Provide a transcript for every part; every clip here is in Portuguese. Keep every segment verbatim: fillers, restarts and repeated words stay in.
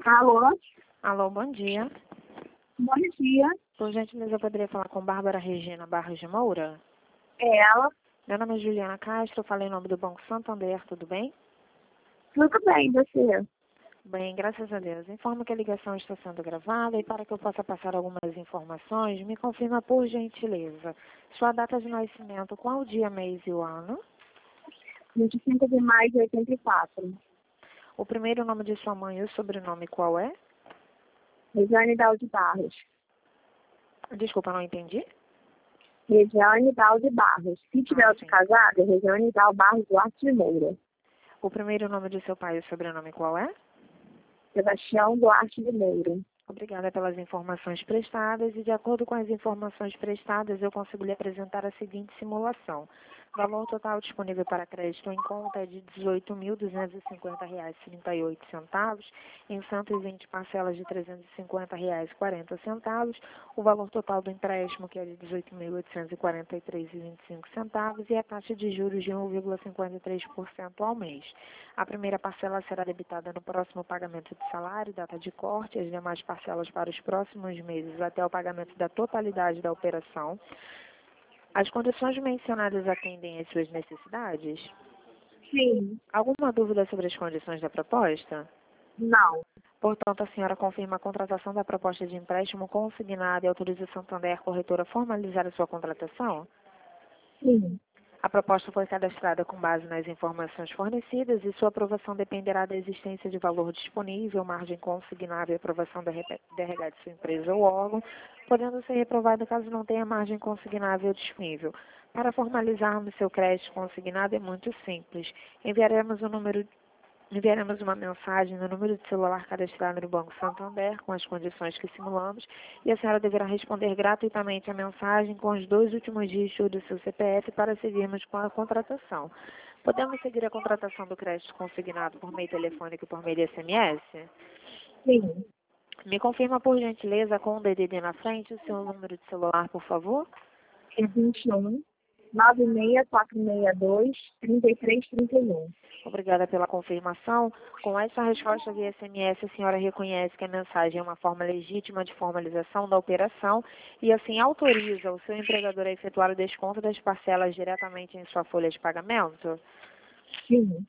Alô? Alô, bom dia. Bom dia. Por gentileza, eu poderia falar com Bárbara Regina Barros de Moura? É ela. Meu nome é Juliana Castro, eu falei em nome do Banco Santander, tudo bem? Tudo bem, você? Bem, graças a Deus. Informo que a ligação está sendo gravada e para que eu possa passar algumas informações, me confirma por gentileza sua data de nascimento, qual o dia, mês e o ano? vinte e cinco de maio de oitenta e quatro. O primeiro nome de sua mãe e o sobrenome qual é? Regiane Dalde Barros. Desculpa, não entendi. Regiane Dalde Barros. Se tiver Ah, outro sim. casado, é Regiane Dalde Barros Duarte de Moura. O primeiro nome de seu pai e o sobrenome qual é? Sebastião Duarte de Moura. Obrigada pelas informações prestadas e, de acordo com as informações prestadas, eu consigo lhe apresentar a seguinte simulação. O valor total disponível para crédito em conta é de dezoito mil duzentos e cinquenta reais e trinta e oito centavos, em cento e vinte parcelas de trezentos e cinquenta reais e quarenta centavos, o valor total do empréstimo, que é de dezoito mil oitocentos e quarenta e três reais e vinte e cinco centavos, e a taxa de juros de um vírgula cinquenta e três por cento ao mês. A primeira parcela será debitada no próximo pagamento de salário, data de corte, as demais parcelas para os próximos meses até o pagamento da totalidade da operação. As condições mencionadas atendem às suas necessidades? Sim. Alguma dúvida sobre as condições da proposta? Não. Portanto, a senhora confirma a contratação da proposta de empréstimo consignada e autoriza a Santander Corretora a formalizar a sua contratação? Sim. A proposta foi cadastrada com base nas informações fornecidas e sua aprovação dependerá da existência de valor disponível, margem consignável e aprovação da D R H de sua empresa ou órgão, podendo ser reprovada caso não tenha margem consignável disponível. Para formalizarmos seu crédito consignado é muito simples. Enviaremos o número Enviaremos uma mensagem no número de celular cadastrado no Banco Santander com as condições que simulamos e a senhora deverá responder gratuitamente a mensagem com os dois últimos dígitos do seu C P F para seguirmos com a contratação. Podemos seguir a contratação do crédito consignado por meio telefônico e por meio de S M S? Sim. Me confirma, por gentileza, com o D D D na frente, o seu número de celular, por favor? É vinte e um, nove seis quatro seis dois, três três três um. Obrigada pela confirmação. Com essa resposta via S M S, a senhora reconhece que a mensagem é uma forma legítima de formalização da operação e, assim, autoriza o seu empregador a efetuar o desconto das parcelas diretamente em sua folha de pagamento? Sim.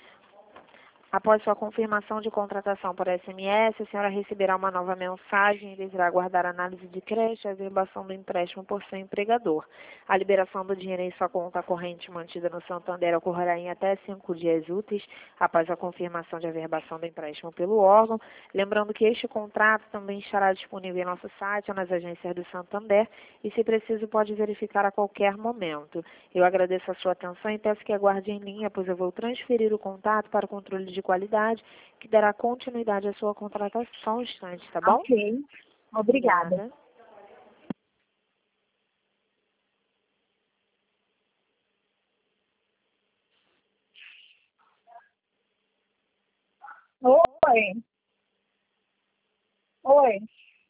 Após sua confirmação de contratação por S M S, a senhora receberá uma nova mensagem e deverá aguardar a análise de crédito e a averbação do empréstimo por seu empregador. A liberação do dinheiro em sua conta corrente mantida no Santander ocorrerá em até cinco dias úteis após a confirmação de averbação do empréstimo pelo órgão. Lembrando que este contrato também estará disponível em nosso site ou nas agências do Santander e, se preciso, pode verificar a qualquer momento. Eu agradeço a sua atenção e peço que aguarde em linha, pois eu vou transferir o contato para o controle de qualidade, que dará continuidade à sua contratação instante, tá bom? Ok. Obrigada. Obrigada. Oi. Oi.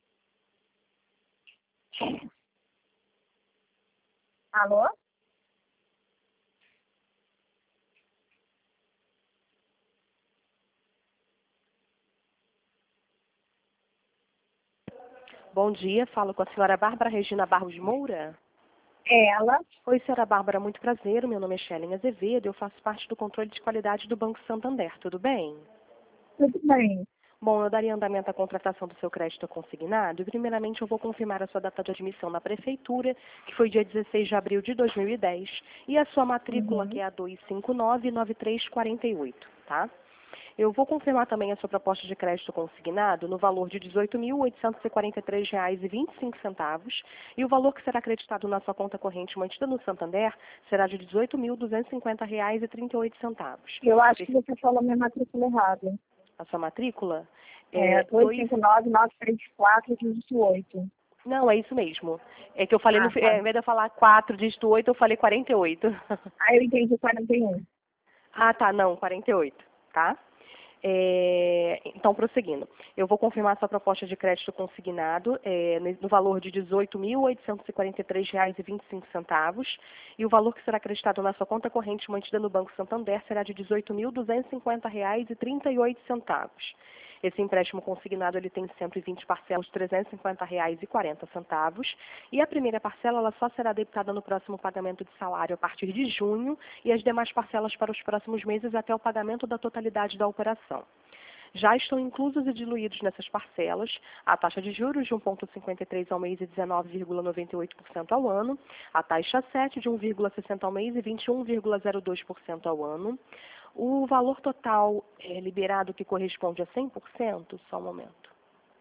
Alô? Bom dia, falo com a senhora Bárbara Regina Barros de Moura. É ela. Oi, senhora Bárbara, muito prazer. Meu nome é Shellen Azevedo, eu faço parte do controle de qualidade do Banco Santander, tudo bem? Tudo bem. Bom, eu daria andamento à contratação do seu crédito consignado e, primeiramente, eu vou confirmar a sua data de admissão na Prefeitura, que foi dia dezesseis de abril de dois mil e dez, e a sua matrícula, Uhum. que é a dois cinco nove nove três quatro oito, tá? Eu vou confirmar também a sua proposta de crédito consignado no valor de dezoito mil oitocentos e quarenta e três reais e vinte e cinco centavos e o valor que será acreditado na sua conta corrente mantida no Santander será de dezoito mil duzentos e cinquenta reais e trinta e oito centavos. Eu acho que você falou minha matrícula errada. A sua matrícula É é dois cinco nove nove três quatro oito. Não, é isso mesmo. É que eu falei, no... Ah, fi- tá. é, ao invés de eu falar quatro, dígito oito, eu falei quarenta e oito. Aí eu entendi quarenta e um. Ah, tá, não, quarenta e oito, tá? É, então, prosseguindo, eu vou confirmar sua proposta de crédito consignado é, no no valor de dezoito mil oitocentos e quarenta e três reais e vinte e cinco centavos e o valor que será acreditado na sua conta corrente mantida no Banco Santander será de dezoito mil duzentos e cinquenta reais e trinta e oito centavos. Esse empréstimo consignado ele tem cento e vinte parcelas de trezentos e cinquenta reais e quarenta centavos e a primeira parcela ela só será debitada no próximo pagamento de salário a partir de junho e as demais parcelas para os próximos meses até o pagamento da totalidade da operação. Já estão inclusos e diluídos nessas parcelas a taxa de juros de um vírgula cinquenta e três ao mês e dezenove vírgula noventa e oito por cento ao ano, a taxa sete de um vírgula sessenta ao mês e vinte e um vírgula zero dois por cento ao ano, o valor total é, liberado que corresponde a cem por cento, só um momento,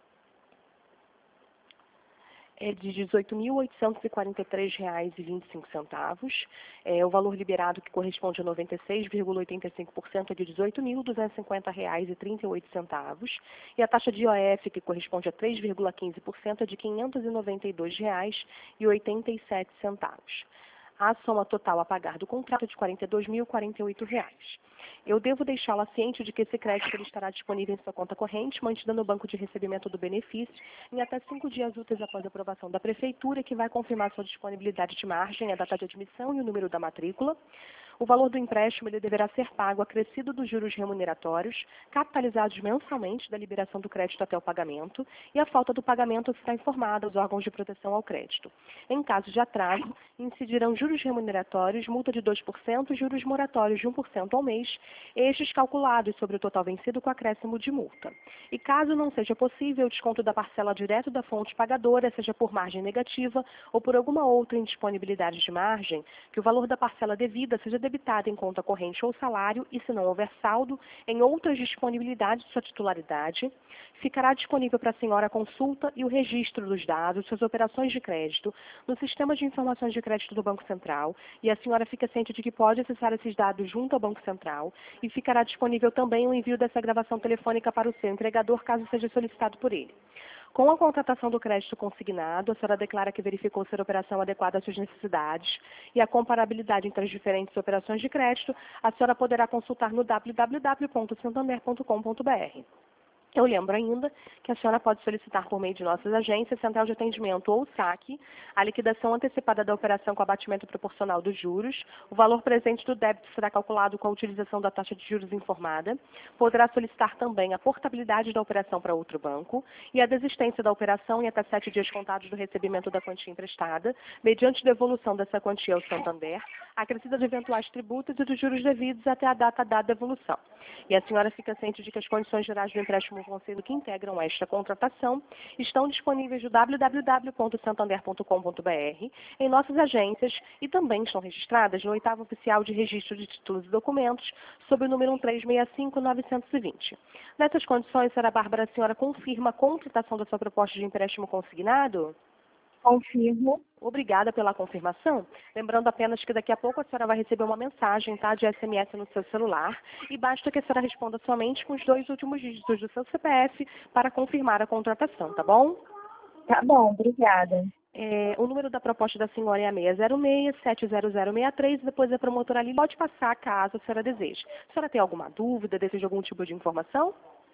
é de dezoito mil oitocentos e quarenta e três reais e vinte e cinco centavos. É, o valor liberado, que corresponde a noventa e seis vírgula oitenta e cinco por cento, é de dezoito mil duzentos e cinquenta reais e trinta e oito centavos. E a taxa de I O F, que corresponde a três vírgula quinze por cento, é de quinhentos e noventa e dois reais e oitenta e sete centavos. A soma total a pagar do contrato é de quarenta e dois mil e quarenta e oito reais. Eu devo deixá-la ciente de que esse crédito ele estará disponível em sua conta corrente, mantida no banco de recebimento do benefício, em até cinco dias úteis após a aprovação da Prefeitura, que vai confirmar sua disponibilidade de margem, a data de admissão e o número da matrícula. O valor do empréstimo ele deverá ser pago acrescido dos juros remuneratórios, capitalizados mensalmente da liberação do crédito até o pagamento, e a falta do pagamento será informada aos órgãos de proteção ao crédito. Em caso de atraso, incidirão juros remuneratórios, multa de dois por cento e juros moratórios de um por cento ao mês, estes calculados sobre o total vencido com acréscimo de multa. E caso não seja possível o desconto da parcela direto da fonte pagadora, seja por margem negativa ou por alguma outra indisponibilidade de margem, que o valor da parcela devida seja debitada em conta corrente ou salário e, se não houver saldo, em outras disponibilidades de sua titularidade, ficará disponível para a senhora a consulta e o registro dos dados, suas operações de crédito, no Sistema de Informações de Crédito do Banco Central, e a senhora fica ciente de que pode acessar esses dados junto ao Banco Central, e ficará disponível também o envio dessa gravação telefônica para o seu entregador, caso seja solicitado por ele. Com a contratação do crédito consignado, a senhora declara que verificou ser a operação adequada às suas necessidades e a comparabilidade entre as diferentes operações de crédito, a senhora poderá consultar no w w w ponto santander ponto com ponto b r. Eu lembro ainda que a senhora pode solicitar por meio de nossas agências, Central de Atendimento ou saque, a liquidação antecipada da operação com abatimento proporcional dos juros. O valor presente do débito será calculado com a utilização da taxa de juros informada. Poderá solicitar também a portabilidade da operação para outro banco e a desistência da operação em até sete dias contados do recebimento da quantia emprestada, mediante devolução dessa quantia ao Santander, acrescida de eventuais tributos e dos juros devidos até a data da devolução. E a senhora fica ciente de que as condições gerais do empréstimo conselho que integram esta contratação estão disponíveis no w w w ponto santander ponto com ponto b r, em nossas agências e também estão registradas no oitavo Oficial de Registro de Títulos e Documentos, sob o número um três seis cinco nove dois zero. Nessas condições, Sra. Bárbara, a senhora confirma a contratação da sua proposta de empréstimo consignado? Confirmo. Obrigada pela confirmação. Lembrando apenas que daqui a pouco a senhora vai receber uma mensagem, tá, de S M S no seu celular e basta que a senhora responda somente com os dois últimos dígitos do seu C P F para confirmar a contratação, tá bom? Tá bom, obrigada. É, o número da proposta da senhora é a seis zero seis, sete zero zero seis três, depois a promotora ali pode passar caso a senhora deseje. A senhora tem alguma dúvida, deseja algum tipo de informação?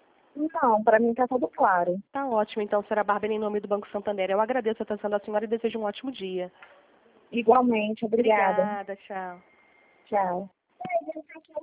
Não, para mim está tudo claro. Tá ótimo, então, senhora Bárbara, em nome do Banco Santander, eu agradeço a atenção da senhora e desejo um ótimo dia. Igualmente, obrigada. Obrigada, tchau. Tchau.